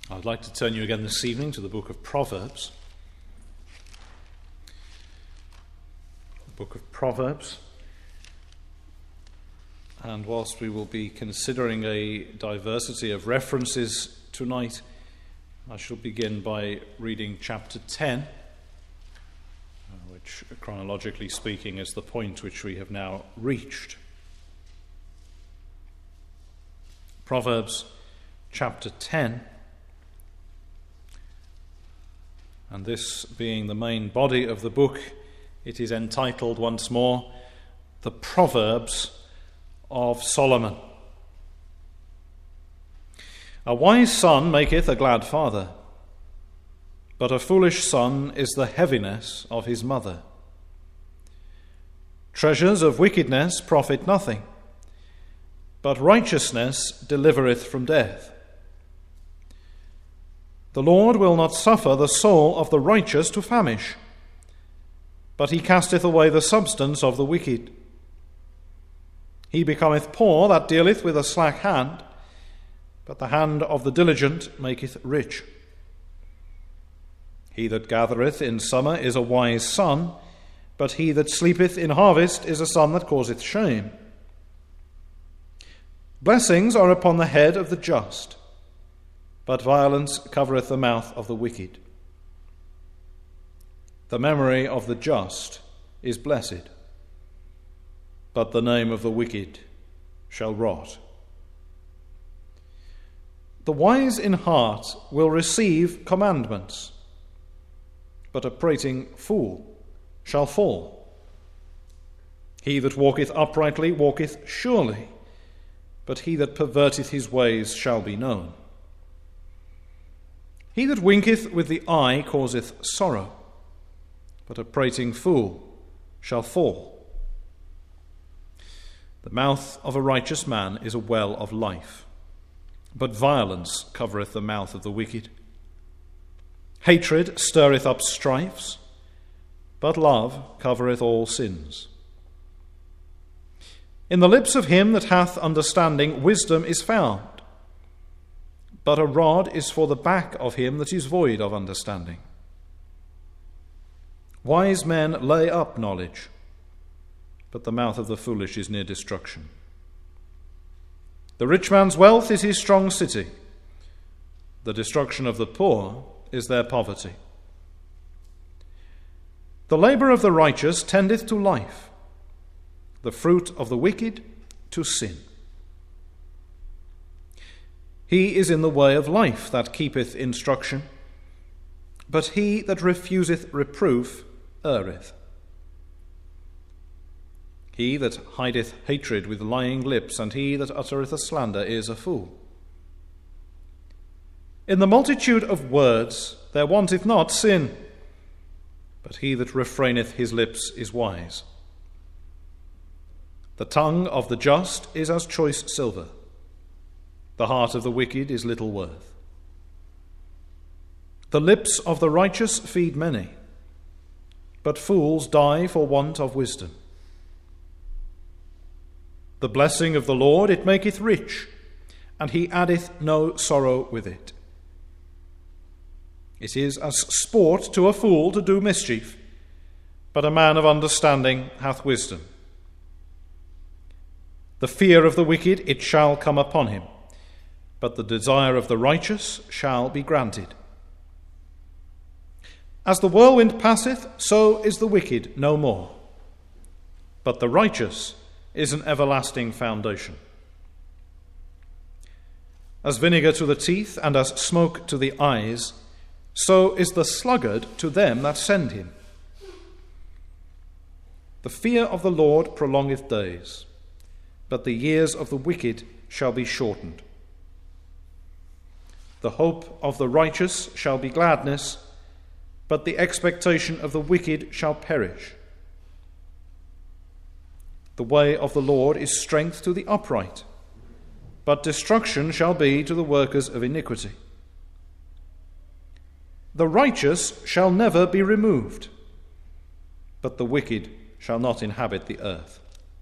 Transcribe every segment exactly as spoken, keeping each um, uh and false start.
I'd like to turn you again this evening to the book of Proverbs. The book of Proverbs. And whilst we will be considering a diversity of references tonight, I shall begin by reading chapter ten, which, chronologically speaking, is the point which we have now reached. Proverbs chapter ten. And this being the main body of the book, it is entitled once more, The Proverbs of Solomon. A wise son maketh a glad father, but a foolish son is the heaviness of his mother. Treasures of wickedness profit nothing, but righteousness delivereth from death. The Lord will not suffer the soul of the righteous to famish, but he casteth away the substance of the wicked. He becometh poor that dealeth with a slack hand, but the hand of the diligent maketh rich. He that gathereth in summer is a wise son, but he that sleepeth in harvest is a son that causeth shame. Blessings are upon the head of the just, but violence covereth the mouth of the wicked. The memory of the just is blessed, but the name of the wicked shall rot. The wise in heart will receive commandments, but a prating fool shall fall. He that walketh uprightly walketh surely, but he that perverteth his ways shall be known. He that winketh with the eye causeth sorrow, but a prating fool shall fall. The mouth of a righteous man is a well of life, but violence covereth the mouth of the wicked. Hatred stirreth up strifes, but love covereth all sins. In the lips of him that hath understanding wisdom is found, but a rod is for the back of him that is void of understanding. Wise men lay up knowledge, but the mouth of the foolish is near destruction. The rich man's wealth is his strong city. The destruction of the poor is their poverty. The labour of the righteous tendeth to life, the fruit of the wicked to sin. He is in the way of life that keepeth instruction, but he that refuseth reproof erreth. He that hideth hatred with lying lips, and he that uttereth a slander is a fool. In the multitude of words there wanteth not sin, but he that refraineth his lips is wise. The tongue of the just is as choice silver. The heart of the wicked is little worth. The lips of the righteous feed many, but fools die for want of wisdom. The blessing of the Lord, it maketh rich, and he addeth no sorrow with it. It is as sport to a fool to do mischief, but a man of understanding hath wisdom. The fear of the wicked, it shall come upon him, but the desire of the righteous shall be granted. As the whirlwind passeth, so is the wicked no more, but the righteous is an everlasting foundation. As vinegar to the teeth, and as smoke to the eyes, so is the sluggard to them that send him. The fear of the Lord prolongeth days, but the years of the wicked shall be shortened. The hope of the righteous shall be gladness, but the expectation of the wicked shall perish. The way of the Lord is strength to the upright, but destruction shall be to the workers of iniquity. The righteous shall never be removed, but the wicked shall not inhabit the earth.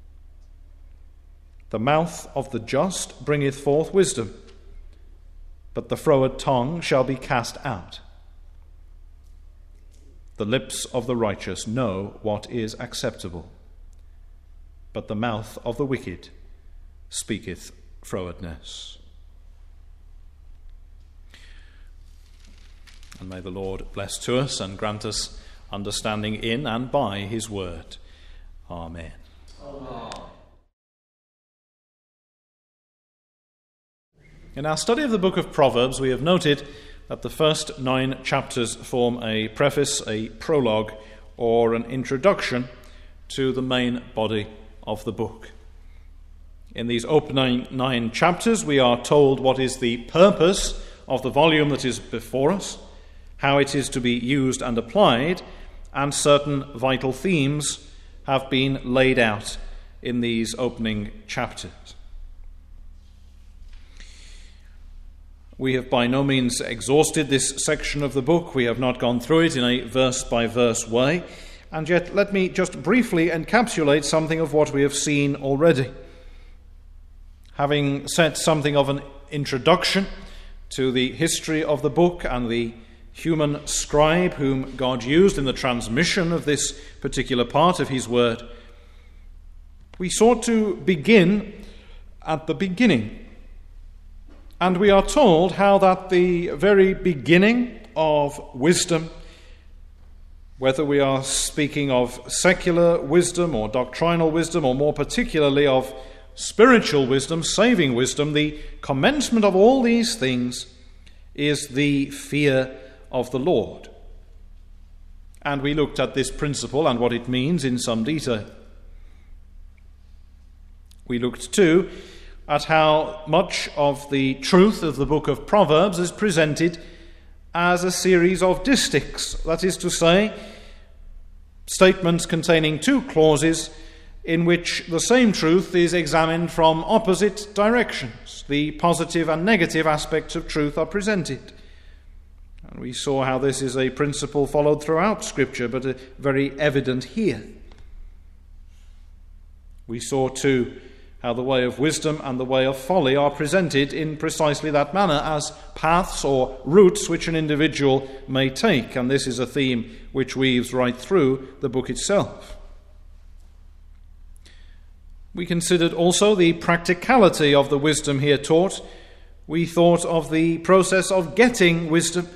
The mouth of the just bringeth forth wisdom, but the froward tongue shall be cast out. The lips of the righteous know what is acceptable, but the mouth of the wicked speaketh frowardness. And may the Lord bless to us and grant us understanding in and by his word. Amen. Amen. In our study of the book of Proverbs, we have noted that the first nine chapters form a preface, a prologue, or an introduction to the main body of the book. In these opening nine chapters, we are told what is the purpose of the volume that is before us, how it is to be used and applied, and certain vital themes have been laid out in these opening chapters. We have by no means exhausted this section of the book. We have not gone through it in a verse-by-verse way. And yet, let me just briefly encapsulate something of what we have seen already. Having set something of an introduction to the history of the book and the human scribe whom God used in the transmission of this particular part of his word, we sought to begin at the beginning. And we are told how that the very beginning of wisdom, whether we are speaking of secular wisdom or doctrinal wisdom, or more particularly of spiritual wisdom, saving wisdom, the commencement of all these things is the fear of the Lord. And we looked at this principle and what it means in some detail. We looked too at how much of the truth of the book of Proverbs is presented as a series of distichs, that is to say, statements containing two clauses in which the same truth is examined from opposite directions. The positive and negative aspects of truth are presented. And we saw how this is a principle followed throughout Scripture, but uh, very evident here. We saw too how the way of wisdom and the way of folly are presented in precisely that manner as paths or routes which an individual may take. And this is a theme which weaves right through the book itself. We considered also the practicality of the wisdom here taught. We thought of the process of getting wisdom.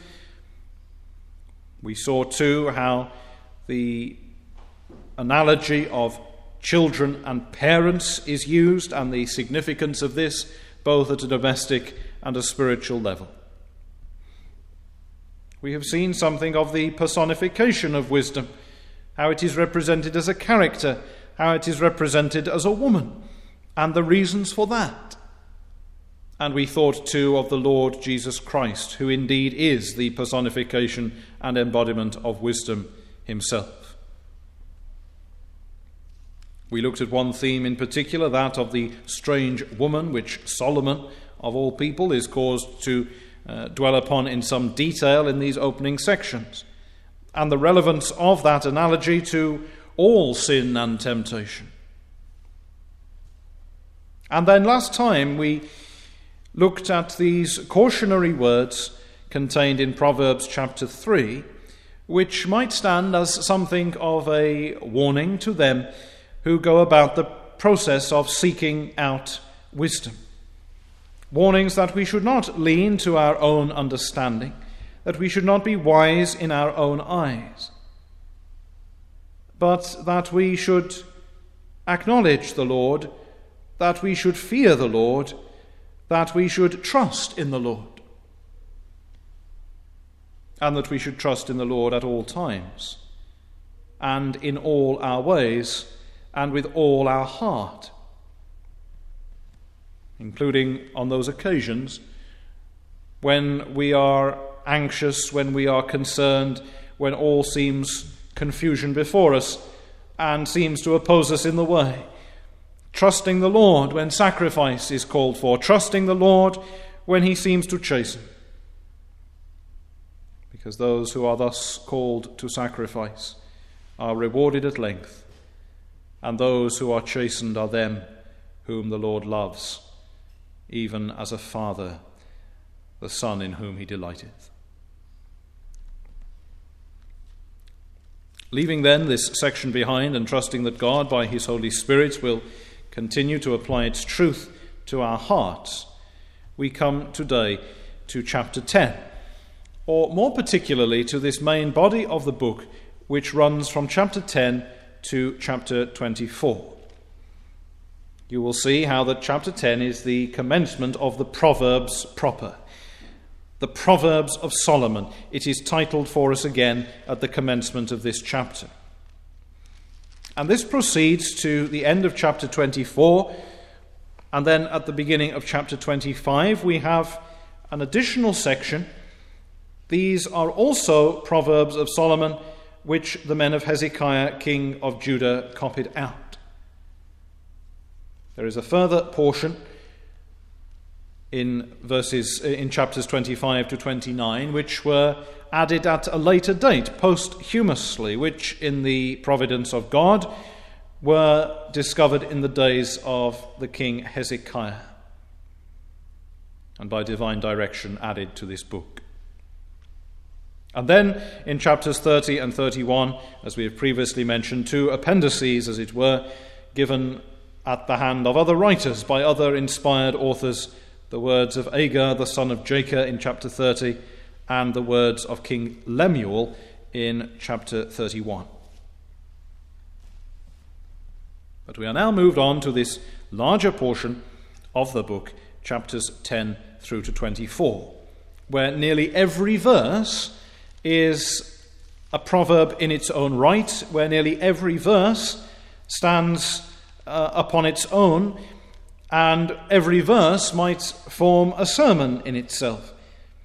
We saw too how the analogy of children and parents is used, and the significance of this both at a domestic and a spiritual level. We have seen something of the personification of wisdom, how it is represented as a character, how it is represented as a woman, and the reasons for that. And we thought too of the Lord Jesus Christ, who indeed is the personification and embodiment of wisdom himself. We looked at one theme in particular, that of the strange woman, which Solomon, of all people, is caused to uh, dwell upon in some detail in these opening sections, and the relevance of that analogy to all sin and temptation. And then last time we looked at these cautionary words contained in Proverbs chapter three, which might stand as something of a warning to them who go about the process of seeking out wisdom. Warnings that we should not lean to our own understanding, that we should not be wise in our own eyes, but that we should acknowledge the Lord, that we should fear the Lord, that we should trust in the Lord, and that we should trust in the Lord at all times, and in all our ways, and with all our heart, including on those occasions when we are anxious, when we are concerned, when all seems confusion before us and seems to oppose us in the way. Trusting the Lord when sacrifice is called for, trusting the Lord when he seems to chasten. Because those who are thus called to sacrifice are rewarded at length, and those who are chastened are them whom the Lord loves, even as a father the Son in whom he delighteth. Leaving then this section behind and trusting that God by his Holy Spirit will continue to apply its truth to our hearts, we come today to chapter ten, or more particularly to this main body of the book which runs from chapter ten to chapter twenty-four. You will see how that chapter ten is the commencement of the Proverbs proper. The Proverbs of Solomon. It is titled for us again at the commencement of this chapter. And this proceeds to the end of chapter twenty-four, and then at the beginning of chapter twenty-five we have an additional section. These are also Proverbs of Solomon, which the men of Hezekiah, king of Judah, copied out. There is a further portion in verses in chapters twenty-five to twenty-nine, which were added at a later date, posthumously, which in the providence of God were discovered in the days of the king Hezekiah, and by divine direction added to this book. And then in chapters thirty and thirty-one, as we have previously mentioned, two appendices, as it were, given at the hand of other writers by other inspired authors, the words of Agur, the son of Jacob, in chapter thirty, and the words of King Lemuel in chapter thirty-one. But we are now moved on to this larger portion of the book, chapters ten through to twenty-four, where nearly every verse is a proverb in its own right, where nearly every verse stands uh, upon its own, and every verse might form a sermon in itself.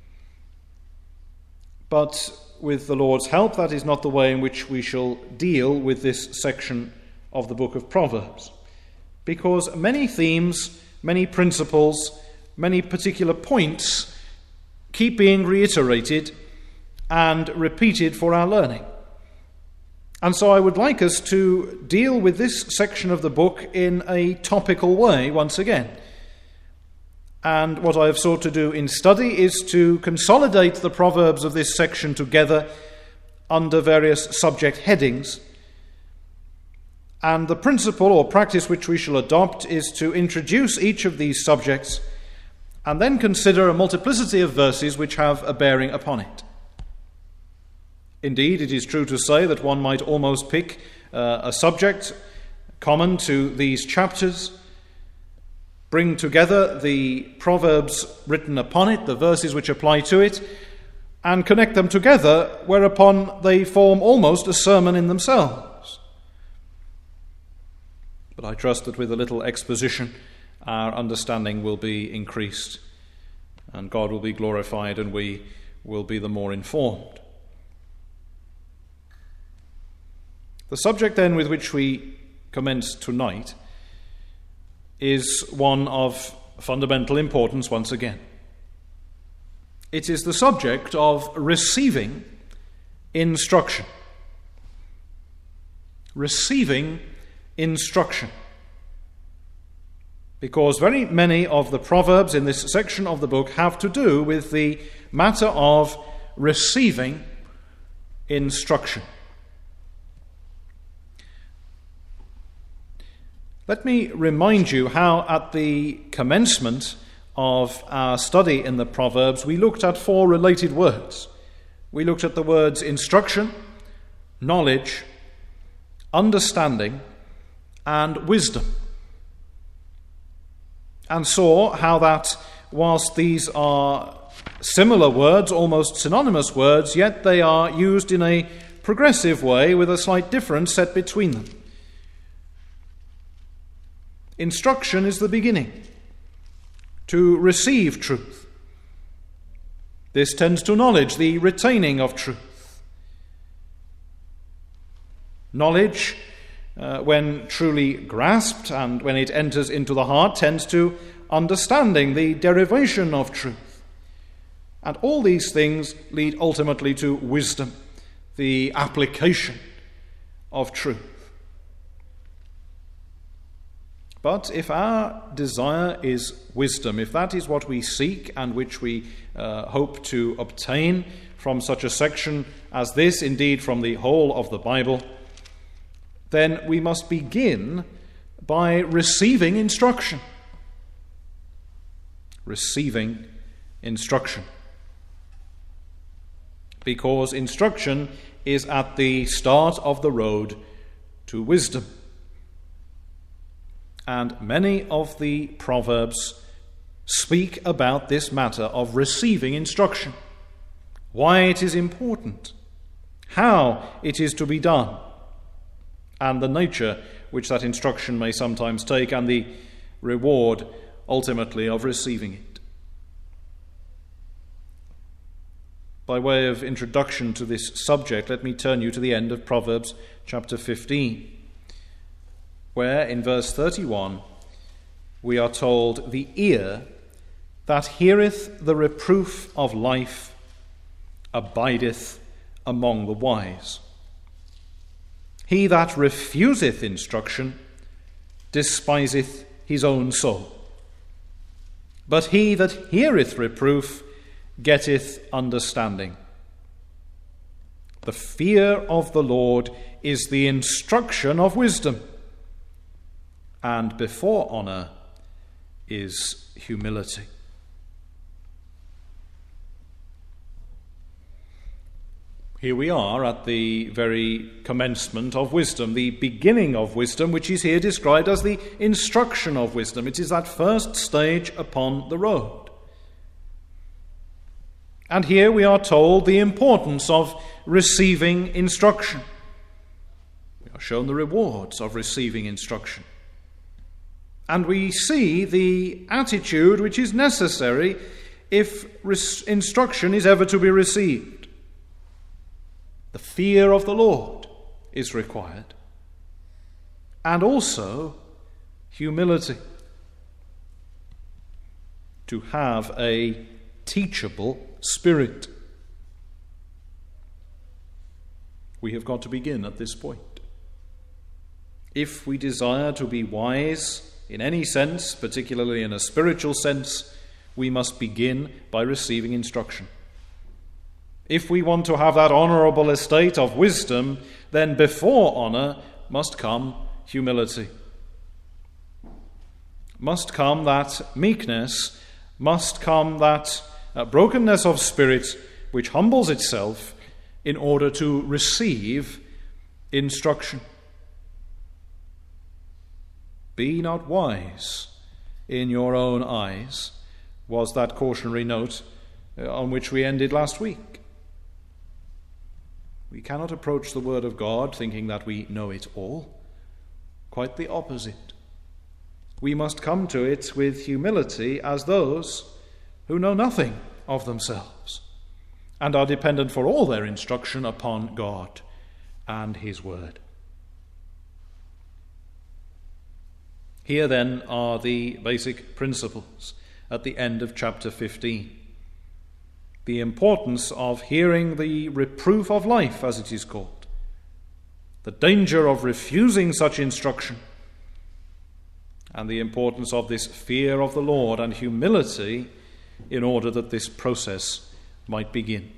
But with the Lord's help, that is not the way in which we shall deal with this section of the book of Proverbs, because many themes, many principles, many particular points keep being reiterated and repeated for our learning. And so I would like us to deal with this section of the book in a topical way once again. And what I have sought to do in study is to consolidate the proverbs of this section together under various subject headings. And the principle or practice which we shall adopt is to introduce each of these subjects and then consider a multiplicity of verses which have a bearing upon it. Indeed, it is true to say that one might almost pick uh, a subject common to these chapters, bring together the proverbs written upon it, the verses which apply to it, and connect them together, whereupon they form almost a sermon in themselves. But I trust that with a little exposition, our understanding will be increased, and God will be glorified, and we will be the more informed. The subject then with which we commence tonight is one of fundamental importance once again. It is the subject of receiving instruction. Receiving instruction. Because very many of the proverbs in this section of the book have to do with the matter of receiving instruction. Let me remind you how at the commencement of our study in the Proverbs we looked at four related words. We looked at the words instruction, knowledge, understanding, and wisdom, and saw how that whilst these are similar words, almost synonymous words, yet they are used in a progressive way with a slight difference set between them. Instruction is the beginning, to receive truth. This tends to knowledge, the retaining of truth. Knowledge, uh, when truly grasped and when it enters into the heart, tends to understanding, the derivation of truth. And all these things lead ultimately to wisdom, the application of truth. But if our desire is wisdom, if that is what we seek and which we uh, hope to obtain from such a section as this, indeed from the whole of the Bible, then we must begin by receiving instruction. Receiving instruction. Because instruction is at the start of the road to wisdom. And many of the Proverbs speak about this matter of receiving instruction, why it is important, how it is to be done, and the nature which that instruction may sometimes take, and the reward ultimately of receiving it. By way of introduction to this subject, let me turn you to the end of Proverbs chapter fifteen, where in verse thirty-one we are told, "The ear that heareth the reproof of life abideth among the wise. He that refuseth instruction despiseth his own soul. But he that heareth reproof getteth understanding. The fear of the Lord is the instruction of wisdom, and before honour is humility." Here we are at the very commencement of wisdom, the beginning of wisdom, which is here described as the instruction of wisdom. It is that first stage upon the road. And here we are told the importance of receiving instruction. We are shown the rewards of receiving instruction. And we see the attitude which is necessary if res- instruction is ever to be received. The fear of the Lord is required, and also humility. To have a teachable spirit. We have got to begin at this point. If we desire to be wise in any sense, particularly in a spiritual sense, we must begin by receiving instruction. If we want to have that honourable estate of wisdom, then before honour must come humility. Must come that meekness, must come that uh, brokenness of spirit which humbles itself in order to receive instruction. Be not wise in your own eyes, was that cautionary note uh, on which we ended last week. We cannot approach the Word of God thinking that we know it all. Quite the opposite. We must come to it with humility as those who know nothing of themselves and are dependent for all their instruction upon God and His Word. Here then are the basic principles at the end of chapter fifteen. The importance of hearing the reproof of life, as it is called. The danger of refusing such instruction. And the importance of this fear of the Lord and humility in order that this process might begin.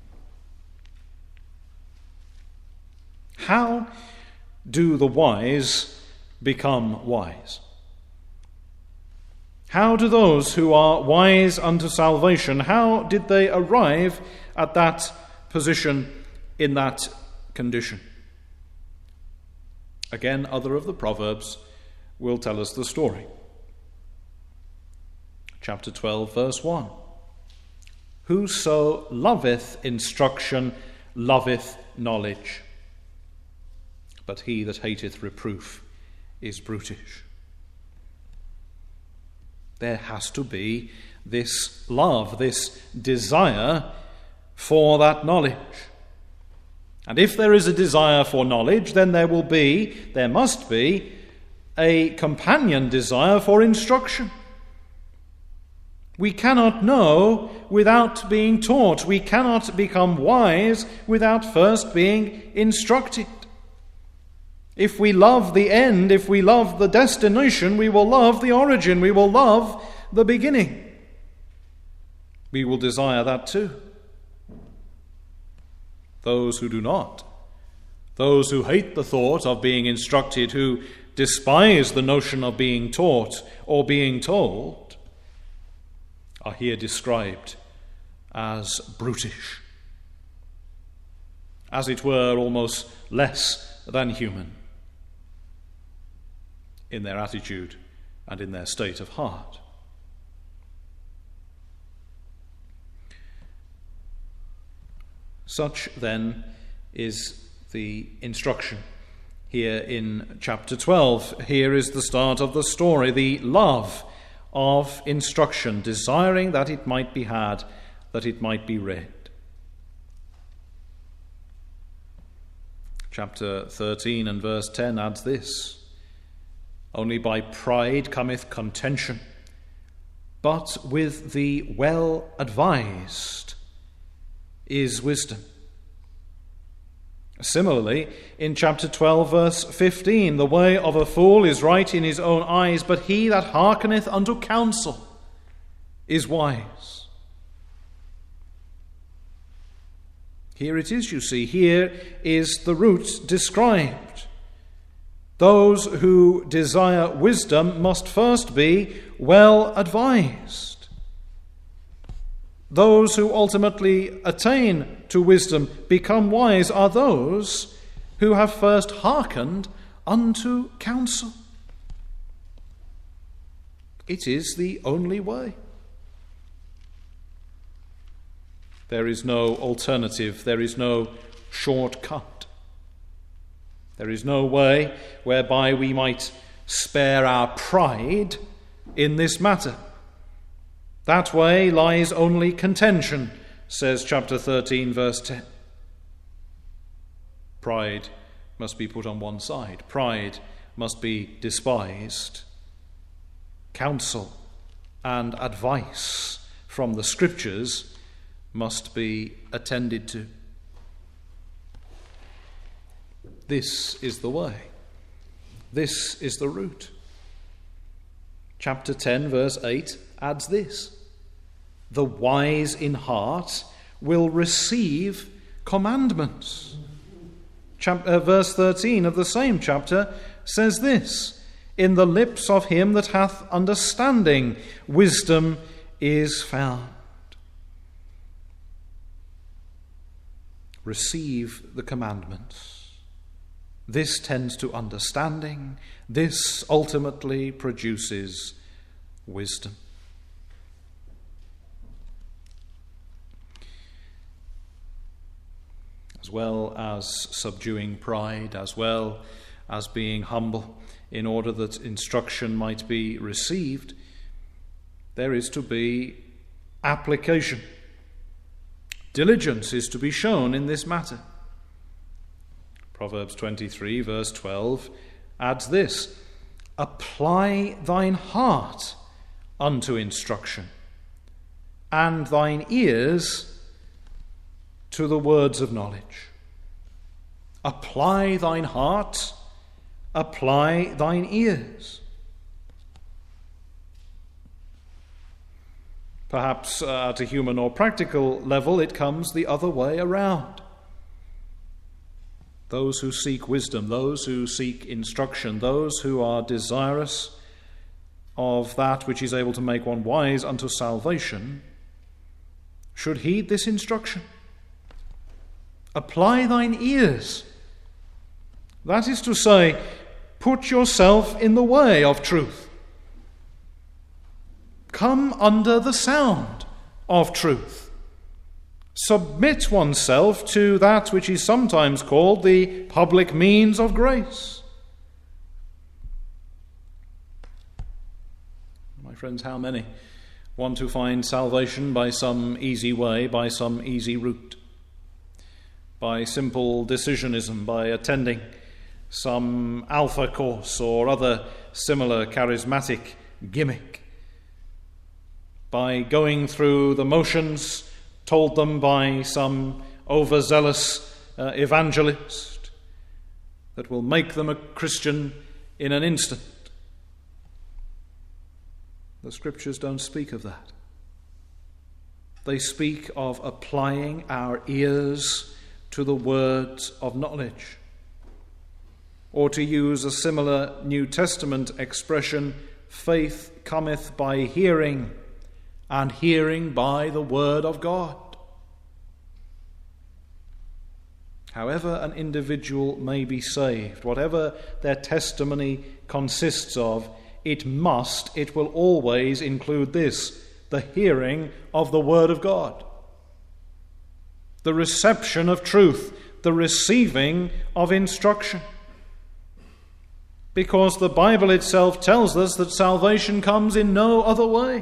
How do the wise become wise? How do those who are wise unto salvation, how did they arrive at that position, in that condition? Again, other of the Proverbs will tell us the story. Chapter twelve, verse one. Whoso loveth instruction loveth knowledge, but he that hateth reproof is brutish. There has to be this love, this desire for that knowledge. And if there is a desire for knowledge, then there will be, there must be, a companion desire for instruction. We cannot know without being taught. We cannot become wise without first being instructed. If we love the end, if we love the destination, we will love the origin, we will love the beginning. We will desire that too. Those who do not, those who hate the thought of being instructed, who despise the notion of being taught or being told, are here described as brutish, as it were, almost less than human in their attitude and in their state of heart. Such, then, is the instruction here in chapter twelve. Here is the start of the story, the love of instruction, desiring that it might be had, that it might be read. Chapter thirteen and verse ten adds this: "Only by pride cometh contention, but with the well-advised is wisdom." Similarly, in chapter twelve, verse fifteen, "The way of a fool is right in his own eyes, but he that hearkeneth unto counsel is wise." Here it is, you see, here is the root described. Those who desire wisdom must first be well advised. Those who ultimately attain to wisdom, become wise, are those who have first hearkened unto counsel. It is the only way. There is no alternative. There is no shortcut. There is no way whereby we might spare our pride in this matter. That way lies only contention, says chapter thirteen, verse ten. Pride must be put on one side. Pride must be despised. Counsel and advice from the Scriptures must be attended to. This is the way. This is the route. Chapter ten, verse eight adds this: "The wise in heart will receive commandments." Chap- uh, verse thirteen of the same chapter says this: "In the lips of him that hath understanding, wisdom is found." Receive the commandments. This tends to understanding. This ultimately produces wisdom. As well as subduing pride, as well as being humble, in order that instruction might be received, there is to be application. Diligence is to be shown in this matter. Proverbs twenty-three, verse twelve, adds this: "Apply thine heart unto instruction, and thine ears to the words of knowledge." Apply thine heart, apply thine ears. Perhaps uh, at a human or practical level, it comes the other way around. Those who seek wisdom, those who seek instruction, those who are desirous of that which is able to make one wise unto salvation, should heed this instruction. Apply thine ears. That is to say, put yourself in the way of truth. Come under the sound of truth. Submit oneself to that which is sometimes called the public means of grace. My friends, how many want to find salvation by some easy way, by some easy route, by simple decisionism, by attending some alpha course or other similar charismatic gimmick, by going through the motions told them by some overzealous uh, evangelist, that will make them a Christian in an instant. The Scriptures don't speak of that. They speak of applying our ears to the words of knowledge. Or to use a similar New Testament expression, faith cometh by hearing, and hearing by the word of God. However an individual may be saved, whatever their testimony consists of, it must, it will always include this: the hearing of the word of God, the reception of truth, the receiving of instruction. Because the Bible itself tells us that salvation comes in no other way.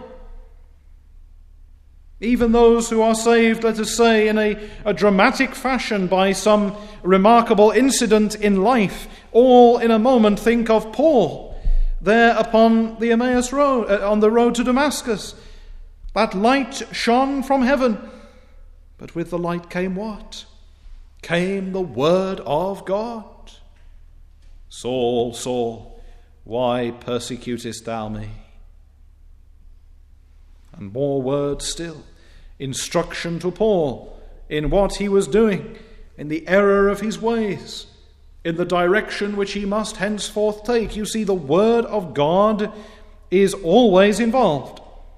Even those who are saved, let us say, in a, a dramatic fashion by some remarkable incident in life, all in a moment think of Paul there upon the Emmaus road, uh, on the road to Damascus. That light shone from heaven. But with the light came what? Came the word of God. Saul, Saul, why persecutest thou me? And more words still. Instruction to Paul in what he was doing, in the error of his ways, in the direction which he must henceforth take. You see, the word of God is always involved.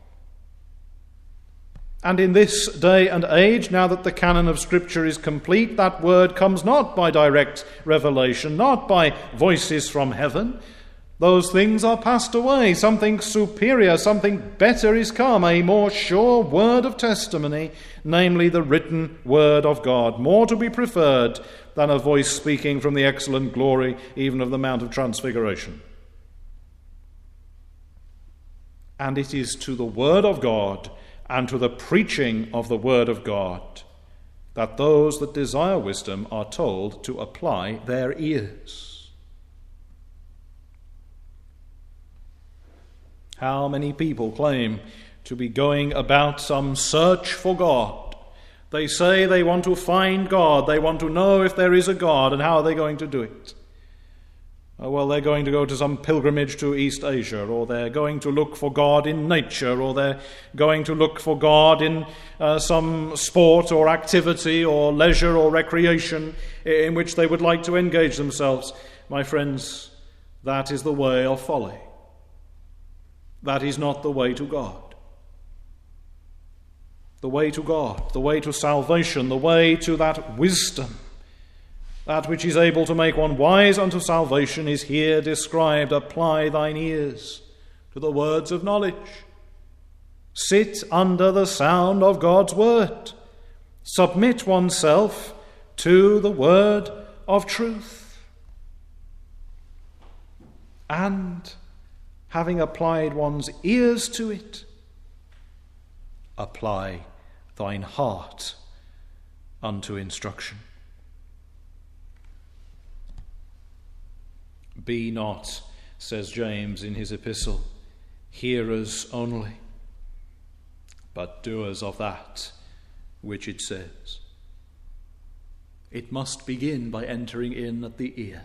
And in this day and age, now that the canon of Scripture is complete, that word comes not by direct revelation, not by voices from heaven. Those things are passed away. Something superior, something better is come, a more sure word of testimony, namely the written word of God, more to be preferred than a voice speaking from the excellent glory even of the Mount of Transfiguration. And it is to the word of God and to the preaching of the word of God that those that desire wisdom are told to apply their ears. How many people claim to be going about some search for God? They say they want to find God, they want to know if there is a God, and how are they going to do it? Oh, well, they're going to go to some pilgrimage to East Asia, or they're going to look for God in nature, or they're going to look for God in uh, some sport or activity or leisure or recreation in which they would like to engage themselves. My friends, that is the way of folly. That is not the way to God. The way to God, the way to salvation, the way to that wisdom, that which is able to make one wise unto salvation, is here described. Apply thine ears to the words of knowledge. Sit under the sound of God's word. Submit oneself to the word of truth. And, having applied one's ears to it, apply thine heart unto instruction. Be not, says James in his epistle, hearers only, but doers of that which it says. It must begin by entering in at the ear.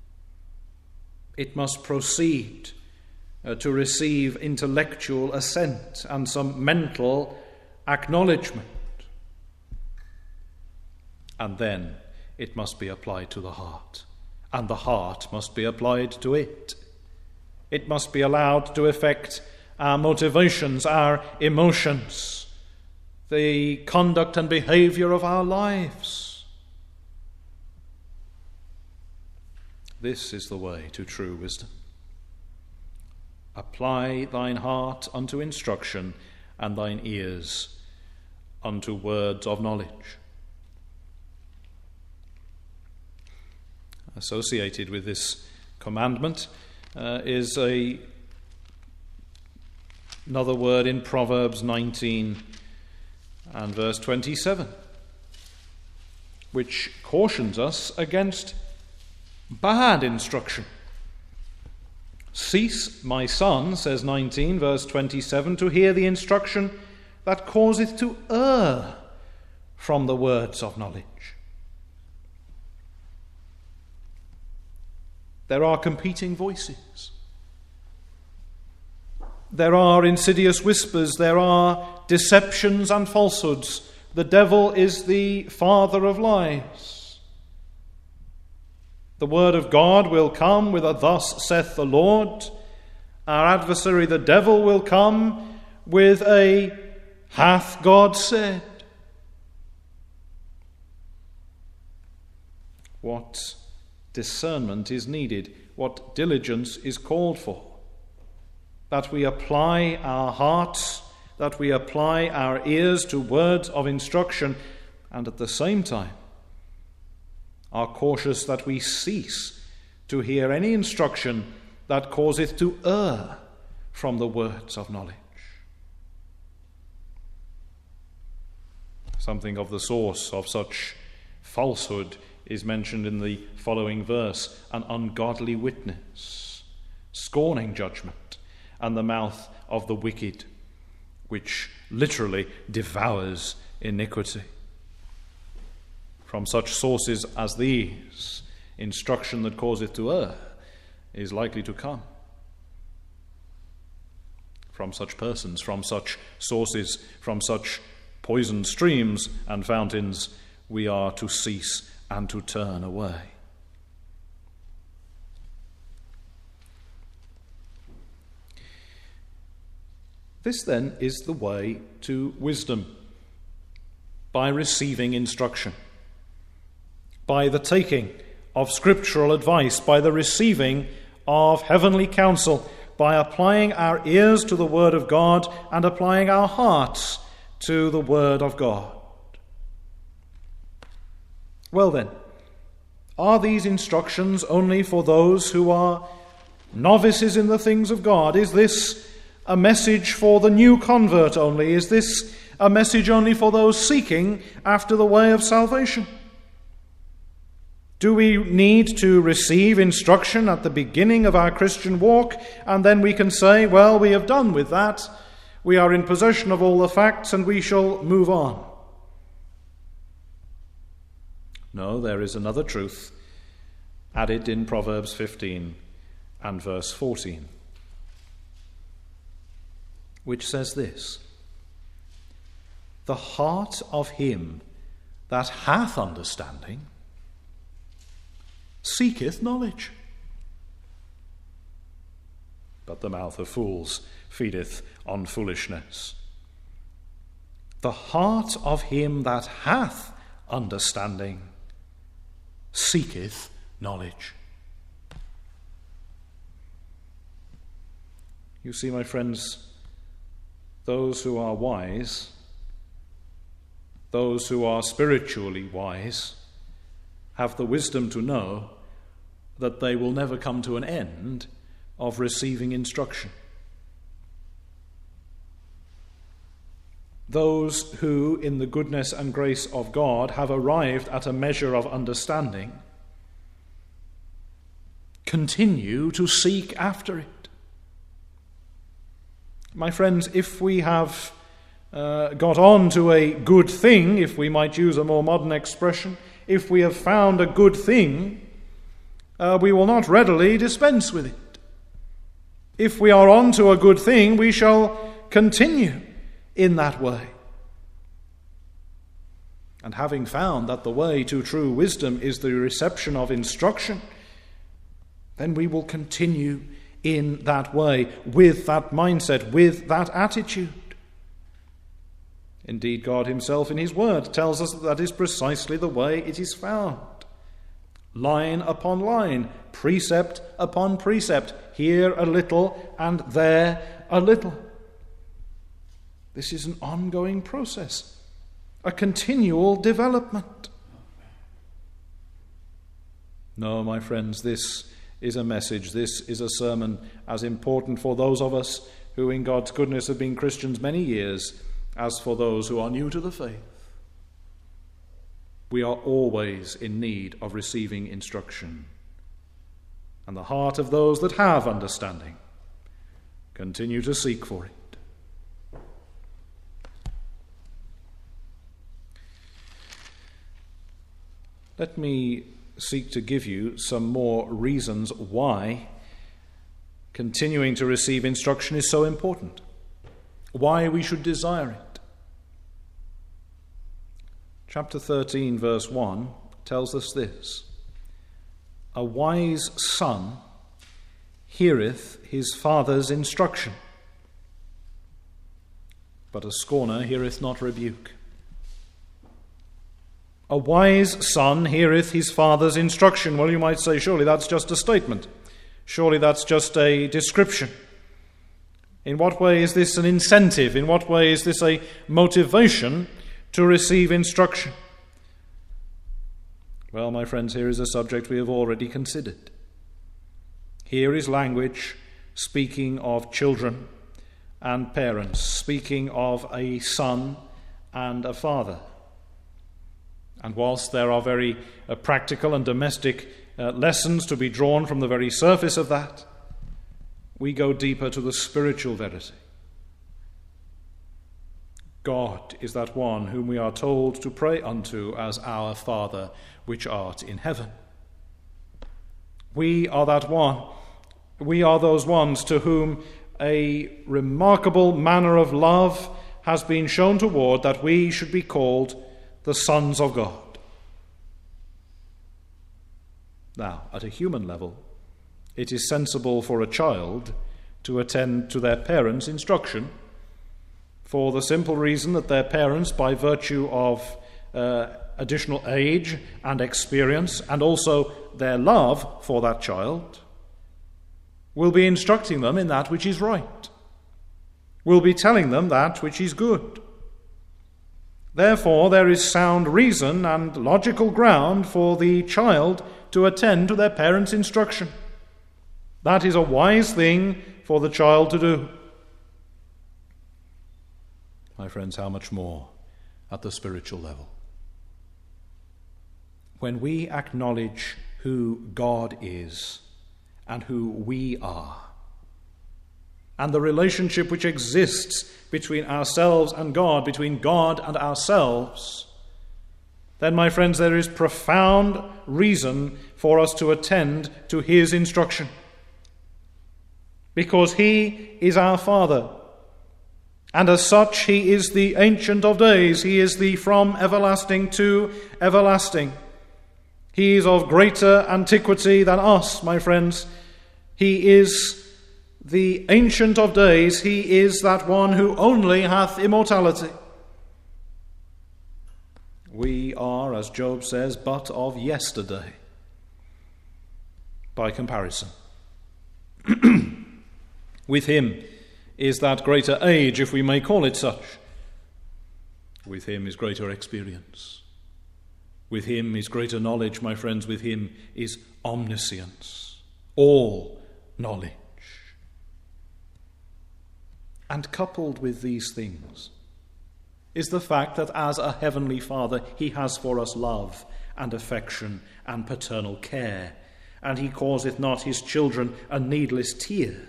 It must proceed uh, to receive intellectual assent and some mental acknowledgement. And then it must be applied to the heart. And the heart must be applied to it. It must be allowed to affect our motivations, our emotions, the conduct and behavior of our lives. This is the way to true wisdom. Apply thine heart unto instruction, and thine ears unto words of knowledge. Associated with this commandment uh, is a, another word in Proverbs nineteen and verse twenty-seven, which cautions us against bad instruction. Cease, my son, says nineteen, verse twenty-seven, to hear the instruction that causeth to err from the words of knowledge. There are competing voices. There are insidious whispers. There are deceptions and falsehoods. The devil is the father of lies. The word of God will come with a "Thus saith the Lord." Our adversary, the devil, will come with a "Hath God said?" What discernment is needed, what diligence is called for, that we apply our hearts, that we apply our ears to words of instruction, and at the same time are cautious that we cease to hear any instruction that causeth to err from the words of knowledge. Something of the source of such falsehood is mentioned in the following verse: an ungodly witness, scorning judgment, and the mouth of the wicked, which literally devours iniquity. From such sources as these, instruction that causeth to err is likely to come. From such persons, from such sources, from such poisoned streams and fountains, we are to cease and to turn away. This then is the way to wisdom, by receiving instruction, by the taking of scriptural advice, by the receiving of heavenly counsel, by applying our ears to the word of God and applying our hearts to the word of God. Well then, are these instructions only for those who are novices in the things of God? Is this a message for the new convert only? Is this a message only for those seeking after the way of salvation? Do we need to receive instruction at the beginning of our Christian walk, and then we can say, well, we have done with that, we are in possession of all the facts, and we shall move on? No, there is another truth added in Proverbs fifteen and verse fourteen, which says this: the heart of him that hath understanding seeketh knowledge, but the mouth of fools feedeth on foolishness. The heart of him that hath understanding seeketh knowledge. You see, my friends, those who are wise, those who are spiritually wise, have the wisdom to know that they will never come to an end of receiving instruction. Those who, in the goodness and grace of God, have arrived at a measure of understanding, continue to seek after it. My friends, if we have uh, got on to a good thing, if we might use a more modern expression, if we have found a good thing, uh, we will not readily dispense with it. If we are on to a good thing, we shall continue in that way. And having found that the way to true wisdom is the reception of instruction, then we will continue in that way, with that mindset, with that attitude. Indeed, God himself in his word tells us that that is precisely the way it is found. Line upon line, precept upon precept, here a little and there a little. This is an ongoing process, a continual development. No, my friends, this is a message, this is a sermon as important for those of us who in God's goodness have been Christians many years as for those who are new to the faith. We are always in need of receiving instruction, and the heart of those that have understanding continue to seek for it. Let me seek to give you some more reasons why continuing to receive instruction is so important, why we should desire it. Chapter thirteen, verse one tells us this: "A wise son heareth his father's instruction, but a scorner heareth not rebuke." A wise son heareth his father's instruction. Well, you might say, surely that's just a statement. Surely that's just a description. In what way is this an incentive? In what way is this a motivation to receive instruction? Well, my friends, here is a subject we have already considered. Here is language speaking of children and parents, speaking of a son and a father. And whilst there are very uh, practical and domestic uh, lessons to be drawn from the very surface of that, we go deeper to the spiritual verity. God is that one whom we are told to pray unto as our Father which art in heaven. We are that one. We are those ones to whom a remarkable manner of love has been shown toward, that we should be called the sons of God. Now, at a human level, it is sensible for a child to attend to their parents' instruction, for the simple reason that their parents, by virtue of uh, additional age and experience, and also their love for that child, will be instructing them in that which is right, will be telling them that which is good. Therefore, there is sound reason and logical ground for the child to attend to their parents' instruction. That is a wise thing for the child to do. My friends, how much more at the spiritual level? When we acknowledge who God is and who we are, and the relationship which exists between ourselves and God, between God and ourselves, then, my friends, there is profound reason for us to attend to his instruction. Because he is our Father, and as such he is the Ancient of Days. He is the from everlasting to everlasting. He is of greater antiquity than us, my friends. He is the Ancient of Days. He is that one who only hath immortality. We are, as Job says, but of yesterday, by comparison. With him is that greater age, if we may call it such. With him is greater experience. With him is greater knowledge, my friends. With him is omniscience, all knowledge. And coupled with these things is the fact that as a heavenly Father, he has for us love and affection and paternal care, and he causeth not his children a needless tear.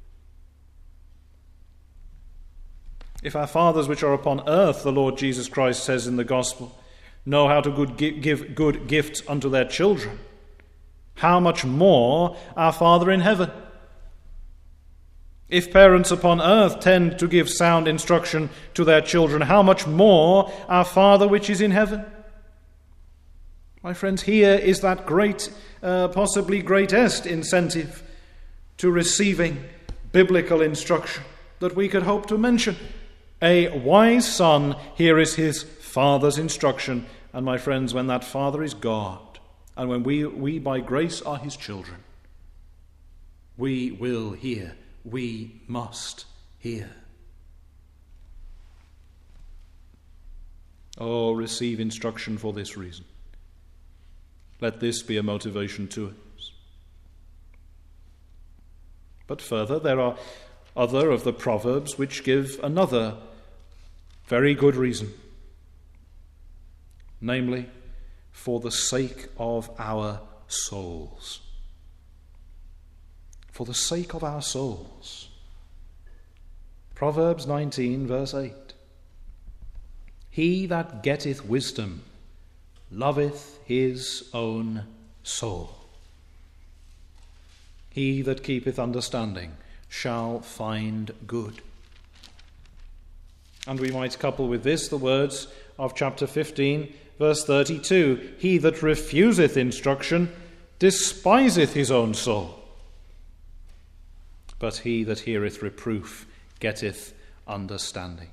If our fathers which are upon earth, the Lord Jesus Christ says in the Gospel, know how to good give good gifts unto their children, how much more our Father in heaven? If parents upon earth tend to give sound instruction to their children, how much more our Father which is in heaven? My friends, here is that great, uh, possibly greatest incentive to receiving biblical instruction that we could hope to mention. A wise son, here is his father's instruction. And my friends, when that father is God, and when we, we by grace are his children, we will hear. We must hear. Oh, receive instruction for this reason. Let this be a motivation to us. But further, there are other of the Proverbs which give another very good reason. Namely, for the sake of our souls. For the sake of our souls. Proverbs nineteen, verse eight. He that getteth wisdom loveth his own soul. He that keepeth understanding shall find good. And we might couple with this the words of chapter fifteen, verse thirty-two. He that refuseth instruction despiseth his own soul, but he that heareth reproof getteth understanding.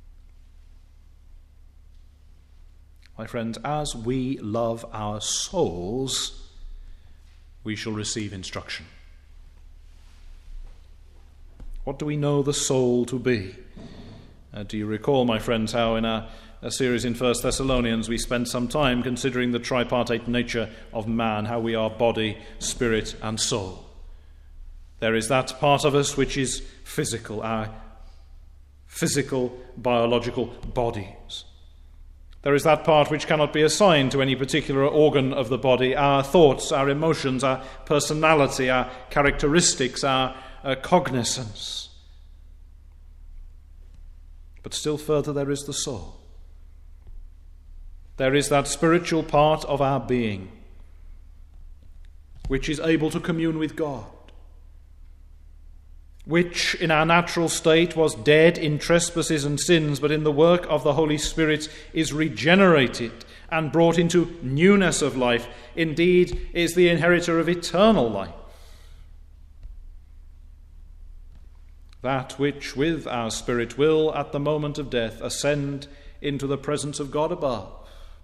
My friends, as we love our souls, we shall receive instruction. What do we know the soul to be? Uh, do you recall, my friends, how in a, a series in First Thessalonians we spent some time considering the tripartite nature of man, how we are body, spirit, and soul. There is that part of us which is physical, our physical, biological bodies. There is that part which cannot be assigned to any particular organ of the body, our thoughts, our emotions, our personality, our characteristics, our uh, cognizance. But still further, there is the soul. There is that spiritual part of our being which is able to commune with God, which in our natural state was dead in trespasses and sins, but in the work of the Holy Spirit is regenerated and brought into newness of life. Indeed, is the inheritor of eternal life. That which with our spirit will, at the moment of death, ascend into the presence of God above.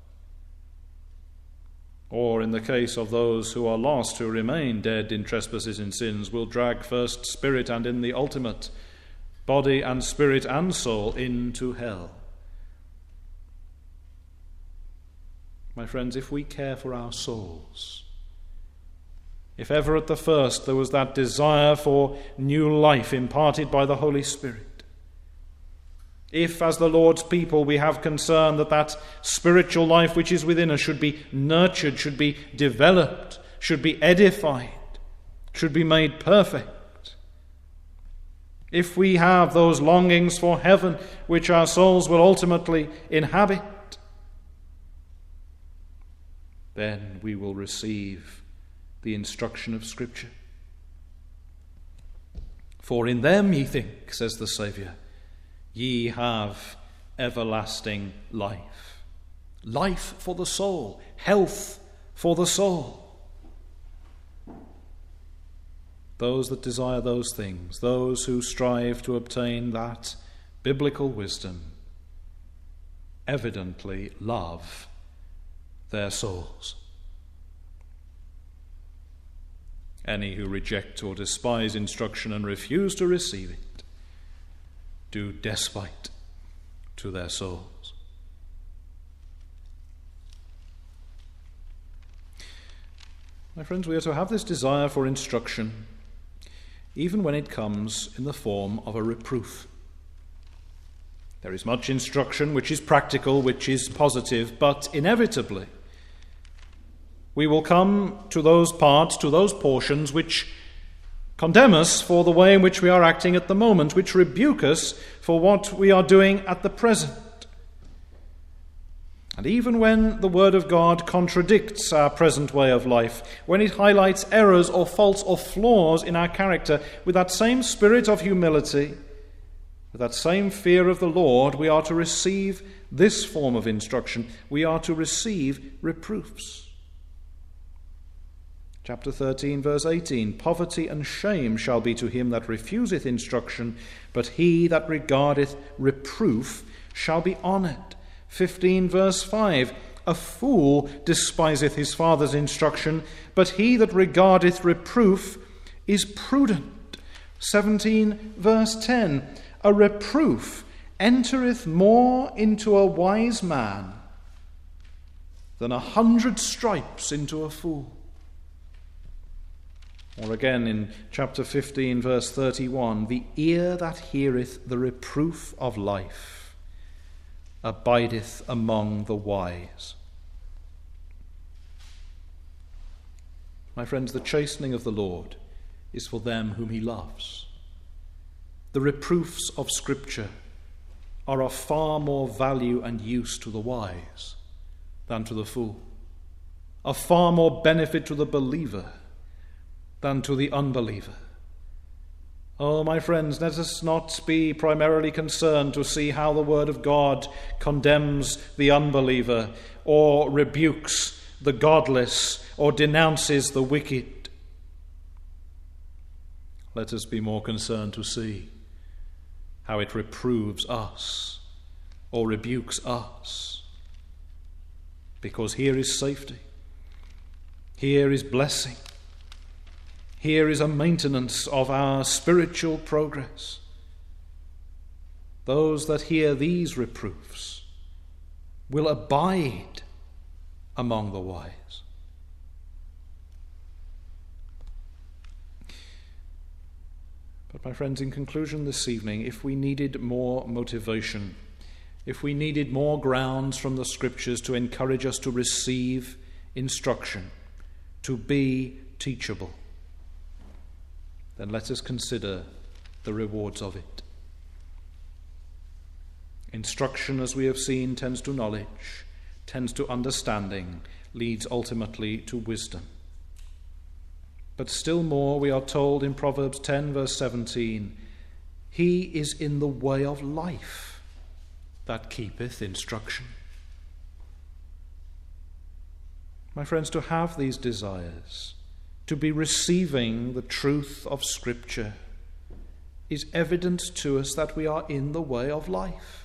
Or, in the case of those who are lost, who remain dead in trespasses and sins, will drag first spirit and in the ultimate, body and spirit and soul into hell. My friends, if we care for our souls, if ever at the first there was that desire for new life imparted by the Holy Spirit, if, as the Lord's people, we have concern that that spiritual life which is within us should be nurtured, should be developed, should be edified, should be made perfect, if we have those longings for heaven which our souls will ultimately inhabit, then we will receive the instruction of Scripture. For in them, ye think, says the Saviour, ye have everlasting life. Life for the soul, health for the soul. Those that desire those things, those who strive to obtain that biblical wisdom, evidently love their souls. Any who reject or despise instruction and refuse to receive it do despite to their souls. My friends, we are to have this desire for instruction even when it comes in the form of a reproof. There is much instruction which is practical, which is positive, but inevitably we will come to those parts, to those portions which condemn us for the way in which we are acting at the moment, which rebuke us for what we are doing at the present. And even when the Word of God contradicts our present way of life, when it highlights errors or faults or flaws in our character, with that same spirit of humility, with that same fear of the Lord, we are to receive this form of instruction. We are to receive reproofs. Chapter thirteen, verse eighteen, poverty and shame shall be to him that refuseth instruction, but he that regardeth reproof shall be honoured. fifteen, verse five, a fool despiseth his father's instruction, but he that regardeth reproof is prudent. seventeen, verse ten, a reproof entereth more into a wise man than a hundred stripes into a fool. Or again in chapter fifteen, verse thirty-one, the ear that heareth the reproof of life abideth among the wise. My friends, the chastening of the Lord is for them whom he loves. The reproofs of Scripture are of far more value and use to the wise than to the fool. of far more benefit to the believer than to the unbeliever. Oh, my friends, let us not be primarily concerned to see how the Word of God condemns the unbeliever or rebukes the godless or denounces the wicked. Let us be more concerned to see how it reproves us or rebukes us. Because here is safety. Here is blessing. Here is a maintenance of our spiritual progress. Those that hear these reproofs will abide among the wise. But my friends, in conclusion this evening, if we needed more motivation, if we needed more grounds from the Scriptures to encourage us to receive instruction, to be teachable, then let us consider the rewards of it. Instruction, as we have seen, tends to knowledge, tends to understanding, leads ultimately to wisdom. But still more, we are told in Proverbs ten, verse seventeen, he is in the way of life that keepeth instruction. My friends, to have these desires, to be receiving the truth of Scripture, is evidence to us that we are in the way of life.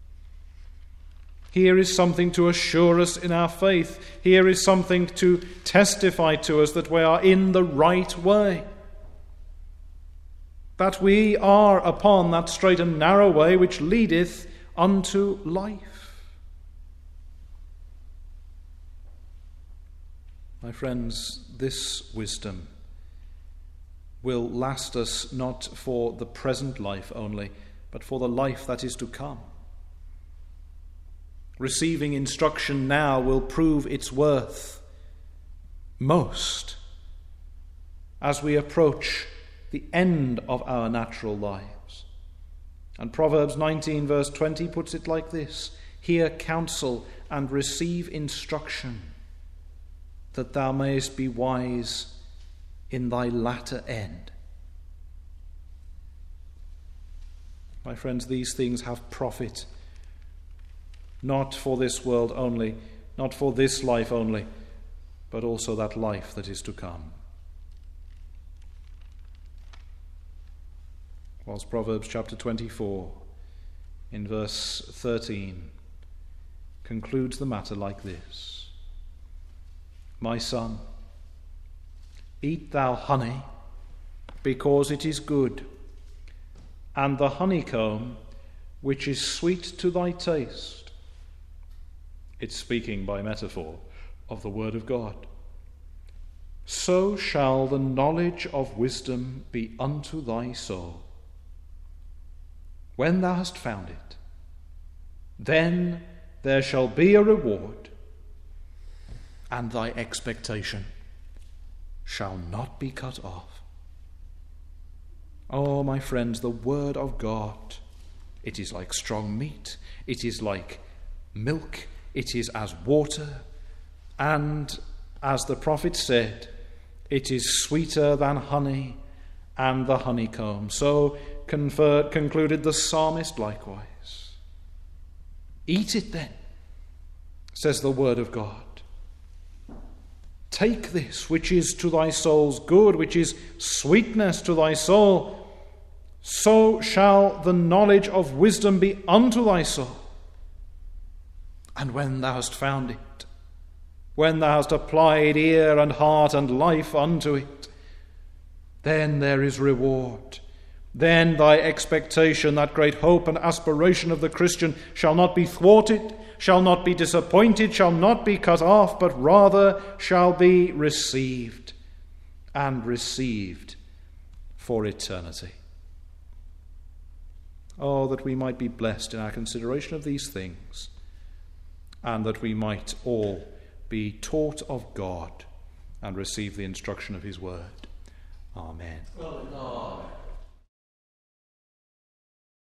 Here is something to assure us in our faith. Here is something to testify to us that we are in the right way. That we are upon that straight and narrow way which leadeth unto life. My friends, this wisdom will last us not for the present life only, but for the life that is to come. Receiving instruction now will prove its worth most as we approach the end of our natural lives. And Proverbs nineteen verse twenty puts it like this: hear counsel and receive instruction, that thou mayest be wise in thy latter end. My friends, these things have profit, not for this world only, not for this life only, but also that life that is to come. Whilst Proverbs chapter twenty-four, in verse thirteen, concludes the matter like this: my son, eat thou honey, because it is good, and the honeycomb, which is sweet to thy taste. It's speaking by metaphor of the word of God. So shall the knowledge of wisdom be unto thy soul. When thou hast found it, then there shall be a reward, and thy expectation shall not be cut off. Oh, my friends, the word of God, it is like strong meat, it is like milk, it is as water, and as the prophet said, it is sweeter than honey and the honeycomb. So conferred, concluded the psalmist likewise. Eat it then, says the word of God. Take this, which is to thy soul's good, which is sweetness to thy soul. So shall the knowledge of wisdom be unto thy soul. And when thou hast found it, when thou hast applied ear and heart and life unto it, then there is reward. Then thy expectation, that great hope and aspiration of the Christian, shall not be thwarted, shall not be disappointed, shall not be cut off, but rather shall be received, and received for eternity. Oh, that we might be blessed in our consideration of these things, and that we might all be taught of God and receive the instruction of his word. Amen. Amen.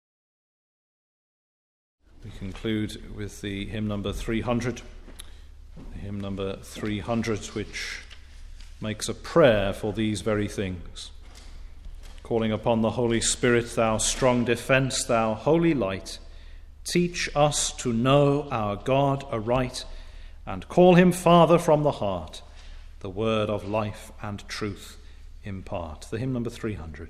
We conclude with the hymn number three hundred, Hymn number three hundred, which makes a prayer for these very things. Calling upon the Holy Spirit, thou strong defence, thou holy light, teach us to know our God aright, and call him Father from the heart, the word of life and truth impart. The hymn number three hundred.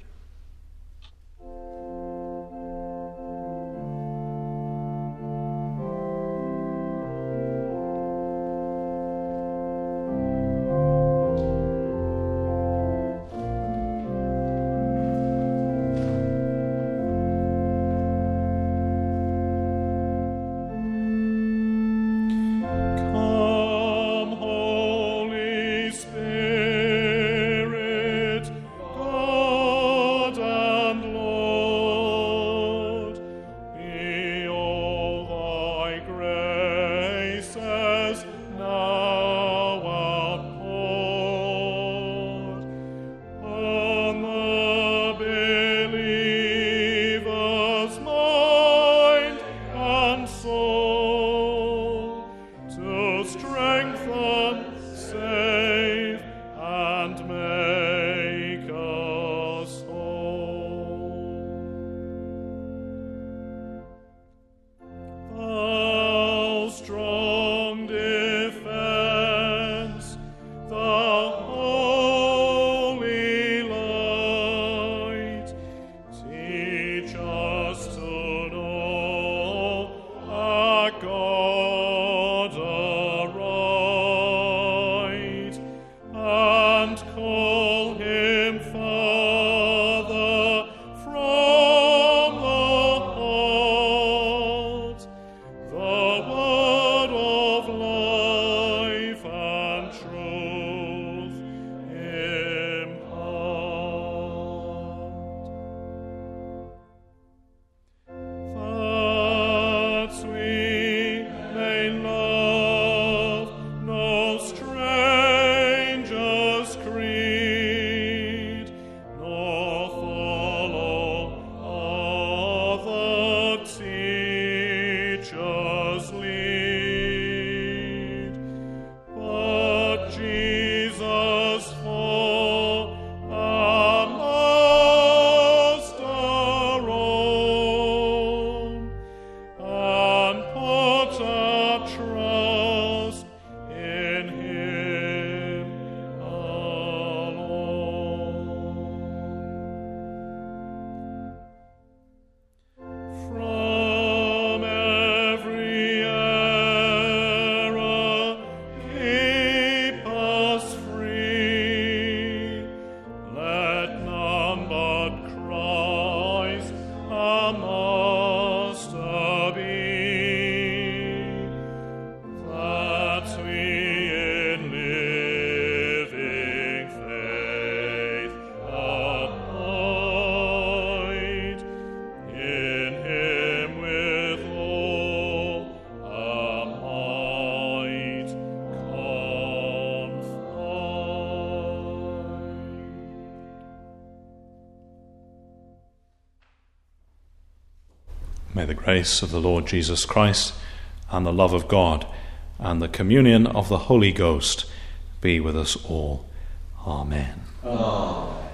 May the grace of the Lord Jesus Christ and the love of God and the communion of the Holy Ghost be with us all. Amen. Amen.